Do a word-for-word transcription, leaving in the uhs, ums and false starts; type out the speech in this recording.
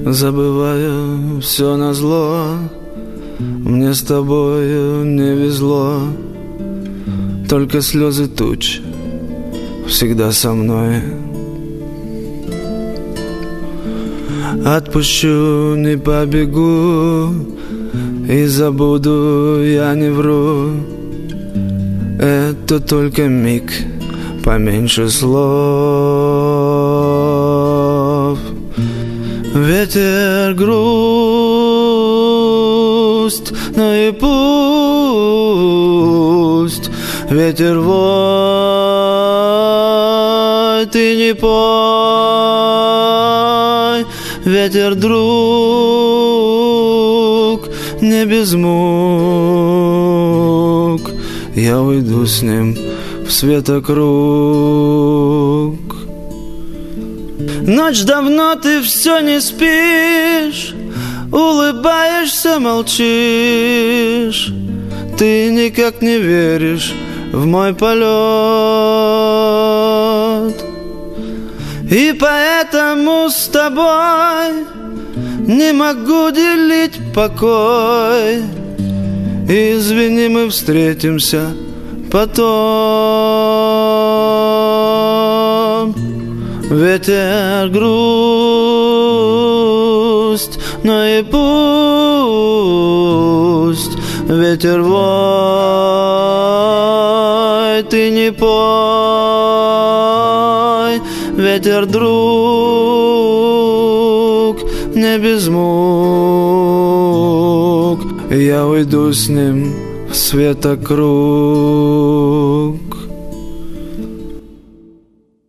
Забываю все назло, мне с тобою не везло. Только слезы туч всегда со мной. Отпущу, не побегу, и забуду, я не вру. Это только миг, поменьше слов. Ветер грусть, ну и пусть. Ветер вой, ты не пой. Ветер друг, не без мук. Я уйду с ним в светокруг. Ночь давно, ты все не спишь, улыбаешься, молчишь. Ты никак не веришь в мой полет. И поэтому с тобой не могу делить покой. Извини, мы встретимся потом. Ветер грусть, но и пусть. Ветер вой, ты не пой. Ветер друг, не без мук. Я уйду с ним в светокруг.